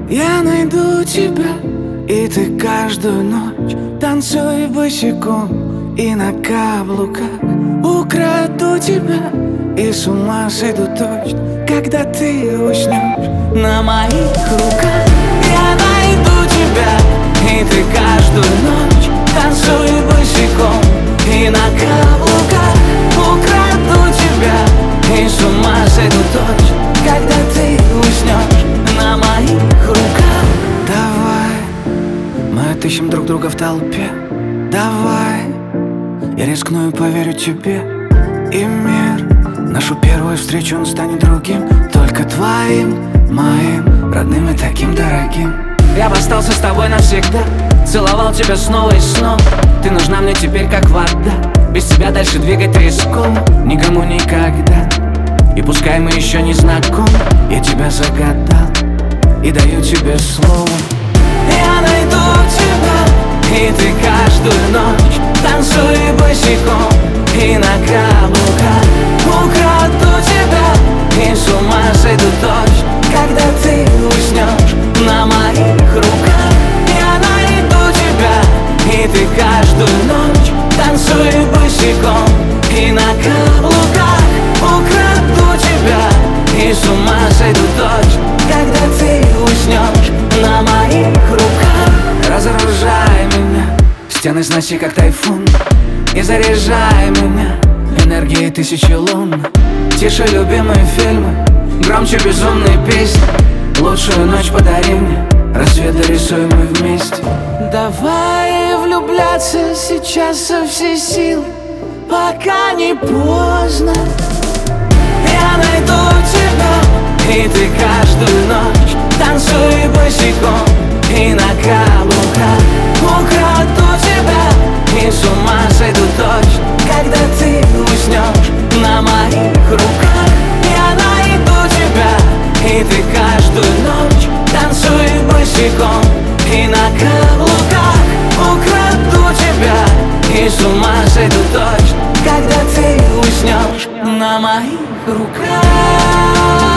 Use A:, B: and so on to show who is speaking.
A: Я найду тебя, и ты каждую ночь танцуй босиком и на каблуках. Украду тебя и с ума сойду точно, когда ты уснешь на моих руках. Я найду тебя, и ты каждую ночь танцуй босиком и на каблуках. Украду тебя и с ума сойду точно, когда ты уснешь на моих руках. Давай, мы отыщем друг друга в толпе. Давай, я рискну и поверю тебе. И мир, нашу первую встречу, он станет другим, только твоим, моим, родным и таким дорогим. Я бы остался с тобой навсегда, целовал тебя снова и снова. Ты нужна мне теперь как вода, без тебя дальше двигать риском никому никогда. И пускай мы еще не знакомы, я тебя загадал и даю тебе слово. Я найду тебя, и ты каждую ночь танцуй босиком и на каблуках. Украду тебя и с ума сойду точно, когда ты уснешь на моих руках. Я найду тебя, и ты каждую ночь танцуй босиком и на каблуках. Украду тебя и с ума сойду точно, когда ты уснешь на моих руках. Разоружай меня, стены сноси как тайфун, и заряжай меня энергией тысячи лун. Тише любимые фильмы, громче безумные песни. Лучшую ночь подари мне, рассвет дорисуем мы вместе. Давай влюбляться сейчас со всей силы, пока не поздно. Я найду тебя, и ты каждую ночь танцуй босиком и на каблуках. Украду тебя и с ума сойду точно, когда ты уснешь на моих руках. Я найду тебя, и ты каждую ночь танцуй босиком и на каблуках. Украду тебя и с ума сойду точно, когда ты уснешь на моих руках.